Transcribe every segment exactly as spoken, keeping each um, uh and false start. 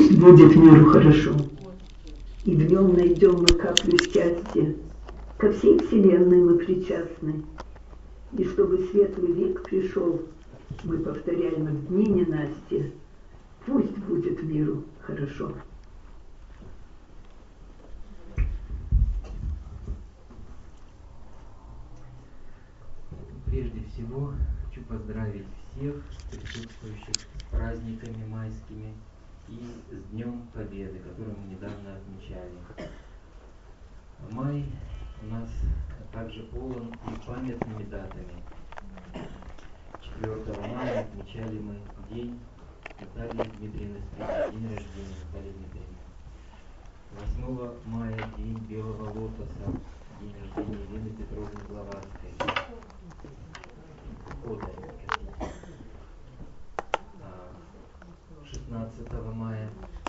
Пусть будет миру хорошо, и в нем найдем мы каплю счастья. Ко всей вселенной мы причастны, и чтобы светлый век пришел, мы повторяем в дни ненастья. Пусть будет миру хорошо. Прежде всего хочу поздравить всех присутствующих с праздниками майскими и с Днем Победы, который мы недавно отмечали. Май у нас также полон и памятными датами. четвёртого мая отмечали мы День Натальи Дмитриевны Спириной, день рождения Натальи Дмитриевны. восьмого мая День Белого Лотоса, день рождения Елены Петровны Блаватской. шестнадцатого мая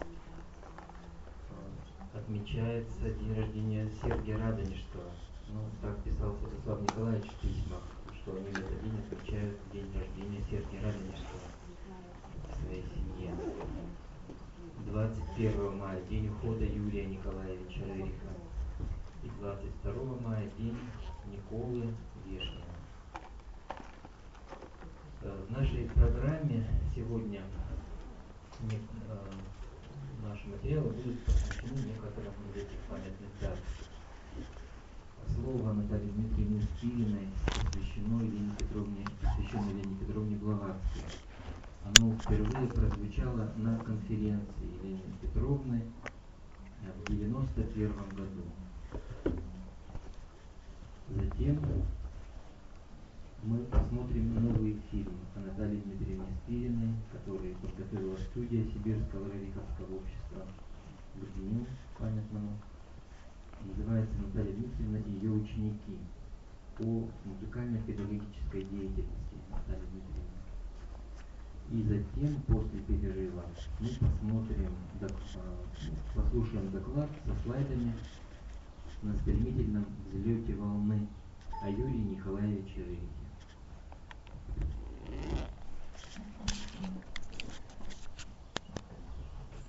отмечается день рождения Сергия Радонежского. Ну, так писал Святослав Николаевич в письмах, что они в этот день отмечают день рождения Сергия Радонежского в своей семье. двадцать первого мая день ухода Юрия Николаевича Рериха. И двадцать второго мая день Николы Вешнина. В нашей программе сегодня не, э, наши материалы будут посвящены некоторым из этих памятных дат. Слово Натальи Дмитриевны Спириной посвящено Елене Петровне, посвящено Елене Петровне Блаватской. Оно впервые прозвучало на конференции Елены Петровны в девяносто первом году. Затем мы посмотрим новый фильм о Наталье Дмитриевне Спириной, который подготовила студия Сибирского Рериховского общества к дню памятному. Называется «Наталья Дмитриевна и ее ученики», о музыкально-педагогической деятельности Натальи Дмитриевны. И затем, после перерыва, мы посмотрим, послушаем доклад со слайдами на стремительном взлете волны о Юрии Николаевиче Рерихе.